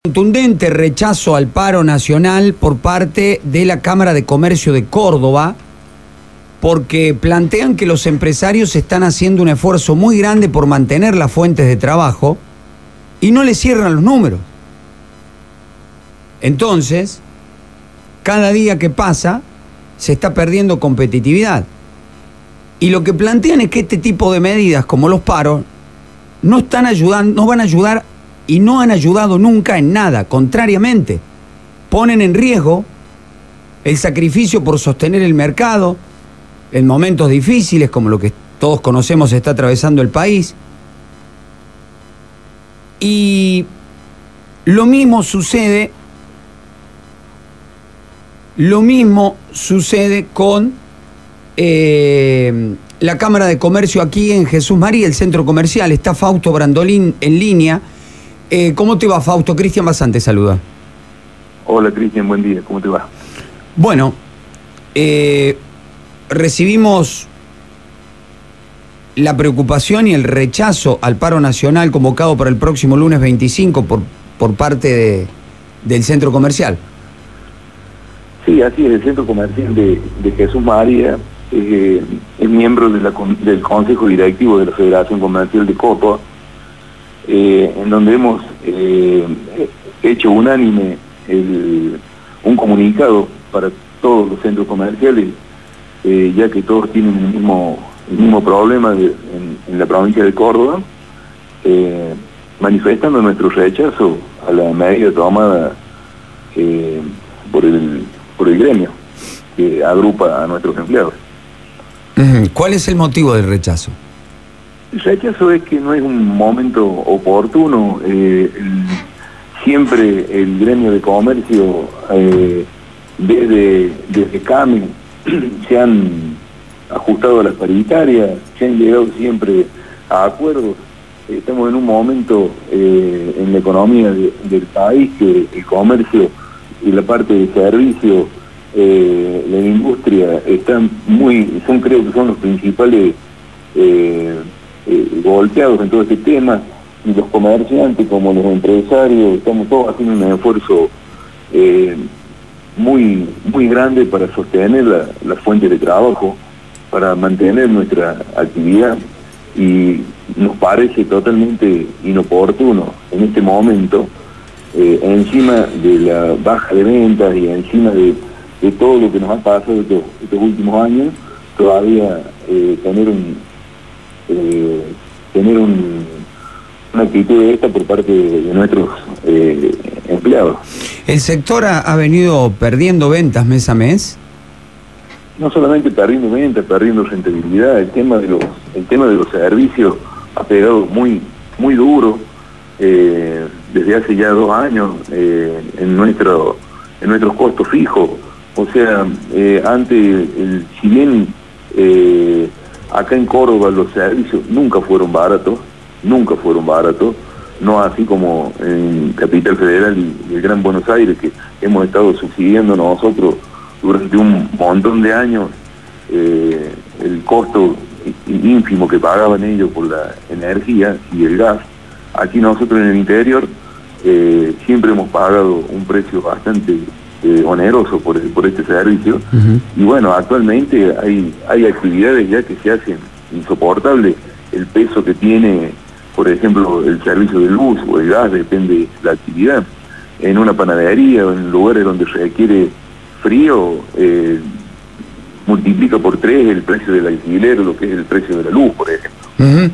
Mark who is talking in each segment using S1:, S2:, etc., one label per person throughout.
S1: Contundente rechazo al paro nacional por parte de la Cámara de Comercio de Córdoba, porque plantean que los empresarios están haciendo un esfuerzo muy grande por mantener las fuentes de trabajo y no les cierran los números. Entonces, cada día que pasa se está perdiendo competitividad. Y lo que plantean es que este tipo de medidas, como los paros, no están ayudando, no van a ayudar y no han ayudado nunca en nada. Contrariamente, ponen en riesgo el sacrificio por sostener el mercado en momentos difíciles como lo que todos conocemos está atravesando el país. Y lo mismo sucede con la Cámara de Comercio aquí en Jesús María, el centro comercial. Está Fausto Brandolin en línea. ¿Cómo te va, Fausto? Cristian Bazán te saluda.
S2: Hola, Cristian, buen día. ¿Cómo te va?
S1: Bueno, recibimos la preocupación y el rechazo al paro nacional convocado para el próximo lunes 25 por parte del centro comercial.
S2: Sí, así es. El centro comercial de Jesús María es miembro del Consejo Directivo de la Federación Comercial de Córdoba, en donde hemos hecho unánime un comunicado para todos los centros comerciales, ya que todos tienen el mismo problema en la provincia de Córdoba, manifestando nuestro rechazo a la medida tomada por el gremio que agrupa a nuestros empleados.
S1: ¿Cuál es el motivo del rechazo?
S2: El rechazo es que no es un momento oportuno. Siempre el gremio de comercio, desde CAME, se han ajustado a las paritarias, se han llegado siempre a acuerdos. Estamos en un momento en la economía del país que el comercio y la parte de servicio, la industria, creo que son los principales golpeados en todo este tema, y los comerciantes como los empresarios estamos todos haciendo un esfuerzo muy grande para sostener la fuente de trabajo, para mantener nuestra actividad, y nos parece totalmente inoportuno en este momento, encima de la baja de ventas y encima de todo lo que nos ha pasado estos últimos años, todavía tener una actitud de esta por parte de nuestros empleados.
S1: ¿El sector ha venido perdiendo ventas mes a mes?
S2: No solamente perdiendo ventas, perdiendo rentabilidad. El tema de los servicios ha pegado muy duro desde hace ya 2 años en nuestros costos fijos. O sea, antes, si bien acá en Córdoba los servicios nunca fueron baratos, no así como en Capital Federal y el Gran Buenos Aires, que hemos estado subsidiando nosotros durante un montón de años el costo ínfimo que pagaban ellos por la energía y el gas. Aquí nosotros en el interior siempre hemos pagado un precio bastante oneroso por este servicio. Y bueno, actualmente hay actividades ya que se hacen insoportables. El peso que tiene, por ejemplo, el servicio de luz o el gas, depende de la actividad. En una panadería o en lugares donde se requiere frío, multiplica por 3 el precio del alquiler o lo que es el precio de la luz, por ejemplo.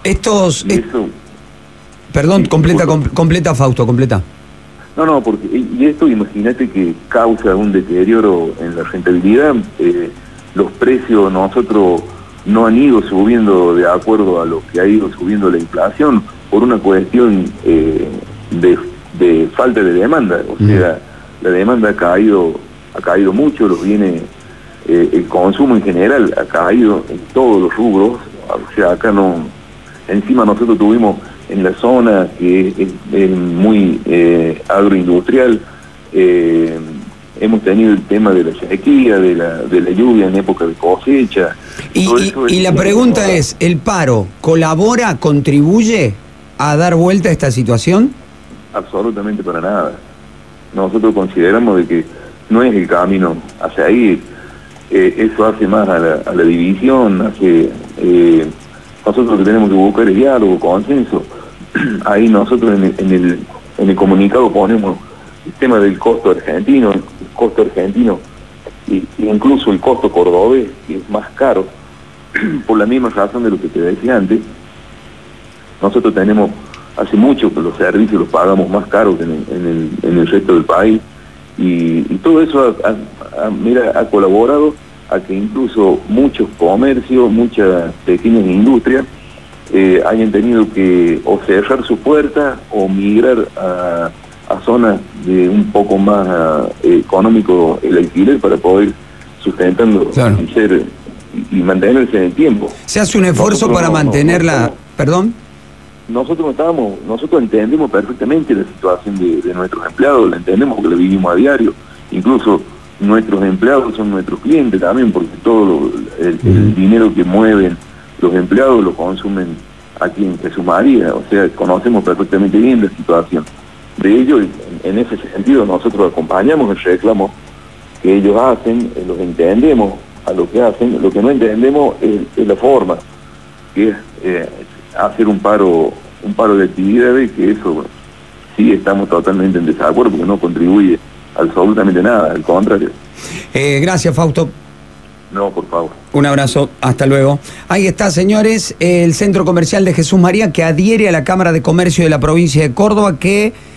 S1: Perdón,
S2: sí,
S1: completa, Fausto, completa.
S2: No, y esto, imagínate que causa un deterioro en la rentabilidad. Los precios nosotros no han ido subiendo de acuerdo a lo que ha ido subiendo la inflación por una cuestión de falta de demanda. O sea, la demanda ha caído mucho, el consumo en general ha caído en todos los rubros. O sea, acá encima nosotros tuvimos en la zona que es muy agroindustrial, hemos tenido el tema de la sequía, de la lluvia en época de cosecha.
S1: Y la pregunta es, ¿el paro contribuye a dar vuelta a esta situación?
S2: absolutamente para nada. Nosotros consideramos de que no es el camino hacia ahí. Eso hace más a la división, nosotros lo que tenemos que buscar es diálogo, consenso. Ahí nosotros en el comunicado ponemos el tema del costo argentino, e incluso el costo cordobés, que es más caro, por la misma razón de lo que te decía antes. Nosotros tenemos, hace mucho que los servicios los pagamos más caros que en el resto del país, y todo eso ha colaborado a que incluso muchos comercios, muchas pequeñas industrias hayan tenido que o cerrar su puerta o migrar a zonas de un poco más económico el alquiler para poder sustentarlo, claro, y mantenerse en el tiempo.
S1: ¿Se hace un esfuerzo para mantenerla? ¿Perdón?
S2: Nosotros entendemos perfectamente la situación de nuestros empleados, la entendemos porque la vivimos a diario. Incluso nuestros empleados son nuestros clientes también, porque todo el dinero que mueven los empleados lo consumen aquí en Jesús María. O sea, conocemos perfectamente bien la situación de ellos, y en ese sentido nosotros acompañamos el reclamo que ellos hacen, los entendemos a lo que hacen. Lo que no entendemos es la forma, que es hacer un paro de actividades, que eso sí estamos totalmente en desacuerdo, porque no contribuye absolutamente nada, al contrario.
S1: Gracias, Fausto.
S2: No, por favor.
S1: Un abrazo, hasta luego. Ahí está, señores, el Centro Comercial de Jesús María, que adhiere a la Cámara de Comercio de la provincia de Córdoba, que